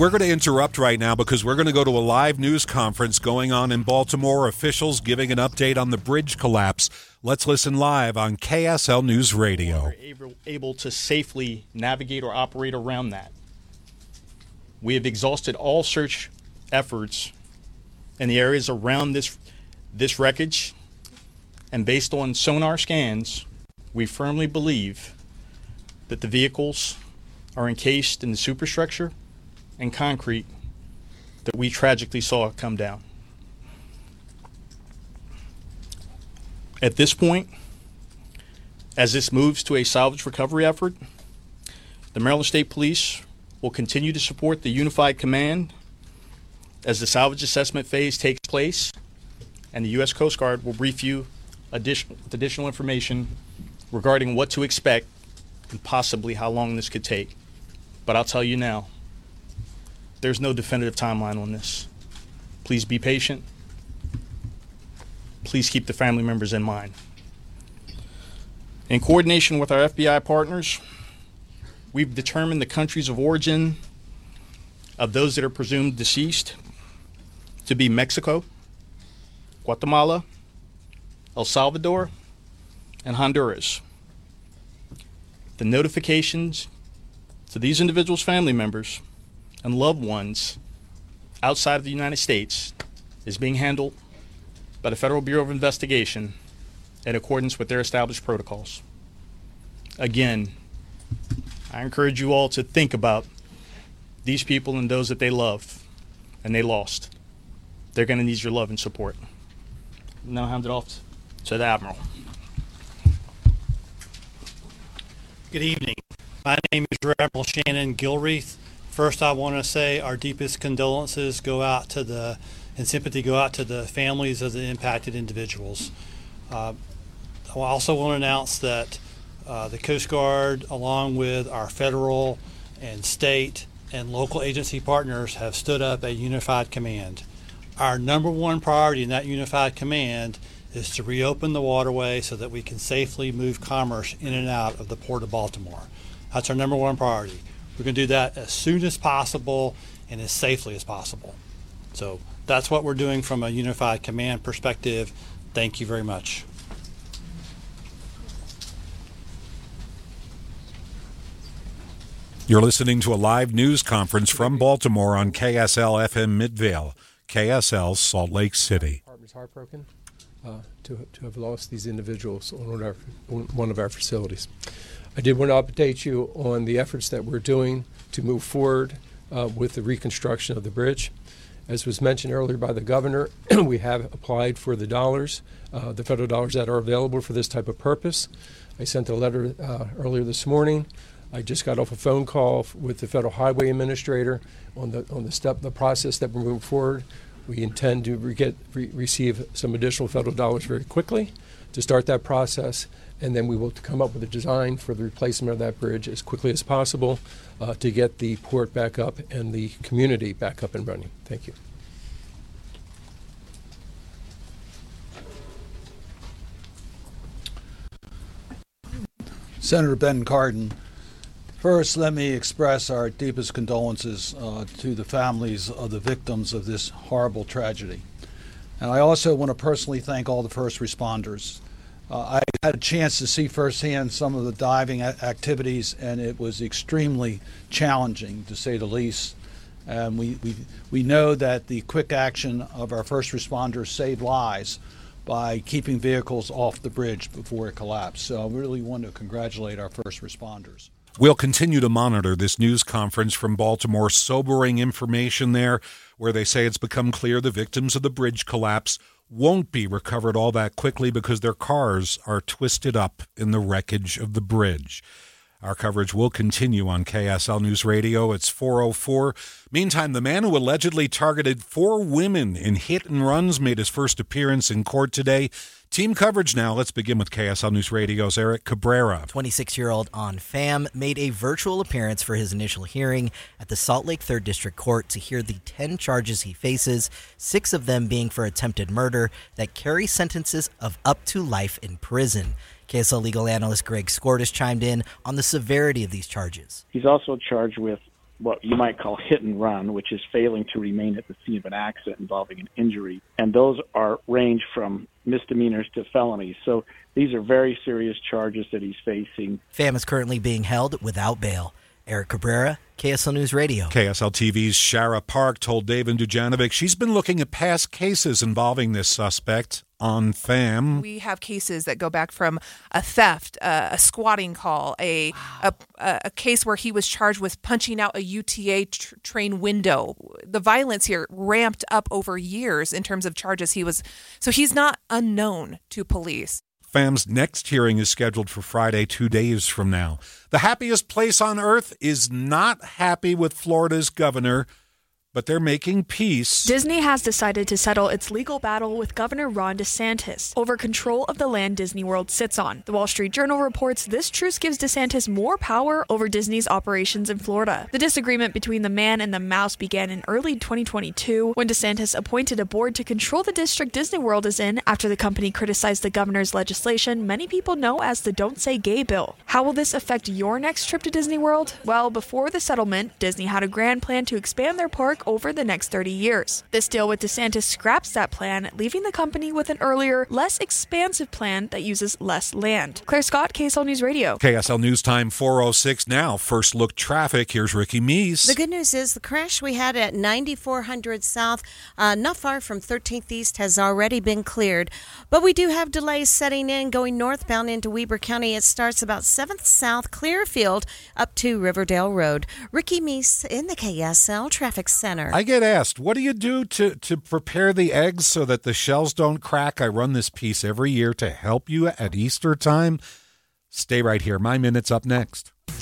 We're going to interrupt right now because we're going to go to a live news conference going on in Baltimore. Officials giving an update on the bridge collapse. Let's listen live on KSL News Radio. We're able to safely navigate or operate around that. We have exhausted all search efforts in the areas around this wreckage, and based on sonar scans, we firmly believe that the vehicles are encased in the superstructure and concrete that we tragically saw come down. At this point, as this moves to a salvage recovery effort, the Maryland State Police will continue to support the Unified Command as the salvage assessment phase takes place, and the U.S. Coast Guard will brief you additional information regarding what to expect and possibly how long this could take. But I'll tell you now, there's no definitive timeline on this. Please be patient. Please keep the family members in mind. In coordination with our FBI partners, we've determined the countries of origin of those that are presumed deceased to be Mexico, Guatemala, El Salvador, and Honduras. The notifications to these individuals' family members and loved ones outside of the United States is being handled by the Federal Bureau of Investigation in accordance with their established protocols. Again, I encourage you all to think about these people and those that they love and they lost. They're going to need your love and support. Now I'll hand it off to the Admiral. Good evening. My name is Rear Admiral Shannon Gilreath. First, I want to say our deepest condolences and sympathy go out to the families of the impacted individuals. I also want to announce that the Coast Guard, along with our federal and state and local agency partners, have stood up a unified command. Our number one priority in that unified command is to reopen the waterway so that we can safely move commerce in and out of the Port of Baltimore. That's our number one priority. We're going to do that as soon as possible and as safely as possible. So that's what we're doing from a unified command perspective. Thank you very much. You're listening to a live news conference from Baltimore on KSL FM Midvale, KSL Salt Lake City. The department's heartbroken to have lost these individuals on one of our facilities. I did want to update you on the efforts that we're doing to move forward with the reconstruction of the bridge. As was mentioned earlier by the governor, we have applied for the dollars, the federal dollars that are available for this type of purpose. I sent a letter earlier this morning. I just got off a phone call with the Federal Highway Administrator on the process that we're moving forward. We intend to receive some additional federal dollars very quickly to start that process, and then we will come up with a design for the replacement of that bridge as quickly as possible to get the port back up and the community back up and running. Thank you. Senator Ben Cardin. First, let me express our deepest condolences to the families of the victims of this horrible tragedy. And I also want to personally thank all the first responders. I had a chance to see firsthand some of the diving activities, and it was extremely challenging, to say the least. And we know that the quick action of our first responders saved lives by keeping vehicles off the bridge before it collapsed. So I really want to congratulate our first responders. We'll continue to monitor this news conference from Baltimore. Sobering information there, where they say it's become clear the victims of the bridge collapse won't be recovered all that quickly because their cars are twisted up in the wreckage of the bridge. Our coverage will continue on KSL News Radio. It's 4:04. Meantime, the man who allegedly targeted 4 women in hit and runs made his first appearance in court today. Team coverage now. Let's begin with KSL News Radio's Eric Cabrera. 26-year-old On Pham made a virtual appearance for his initial hearing at the Salt Lake 3rd District Court to hear the 10 charges he faces, 6 of them being for attempted murder that carry sentences of up to life in prison. KSL legal analyst Greg Skordas chimed in on the severity of these charges. He's also charged with what you might call hit and run, which is failing to remain at the scene of an accident involving an injury. And those range from misdemeanors to felonies. So these are very serious charges that he's facing. Pham is currently being held without bail. Eric Cabrera, KSL News Radio. KSL TV's Shara Park told David Dujanovic she's been looking at past cases involving this suspect on Pham. We have cases that go back from a theft, a squatting call, a case where he was charged with punching out a UTA train window. The violence here ramped up over years in terms of charges. So he's not unknown to police. Pham's next hearing is scheduled for Friday, 2 days from now. The happiest place on earth is not happy with Florida's governor, but they're making peace. Disney has decided to settle its legal battle with Governor Ron DeSantis over control of the land Disney World sits on. The Wall Street Journal reports this truce gives DeSantis more power over Disney's operations in Florida. The disagreement between the man and the mouse began in early 2022 when DeSantis appointed a board to control the district Disney World is in after the company criticized the governor's legislation many people know as the Don't Say Gay bill. How will this affect your next trip to Disney World? Well, before the settlement, Disney had a grand plan to expand their park over the next 30 years. This deal with DeSantis scraps that plan, leaving the company with an earlier, less expansive plan that uses less land. Claire Scott, KSL News Radio. KSL News Time 4:06 now. First look traffic. Here's Ricky Meese. The good news is the crash we had at 9400 South, not far from 13th East, has already been cleared. But we do have delays setting in going northbound into Weber County. It starts about 7th South Clearfield up to Riverdale Road. Ricky Meese in the KSL Traffic Center. I get asked, what do you do to prepare the eggs so that the shells don't crack? I run this piece every year to help you at Easter time. Stay right here. My Minute's up next.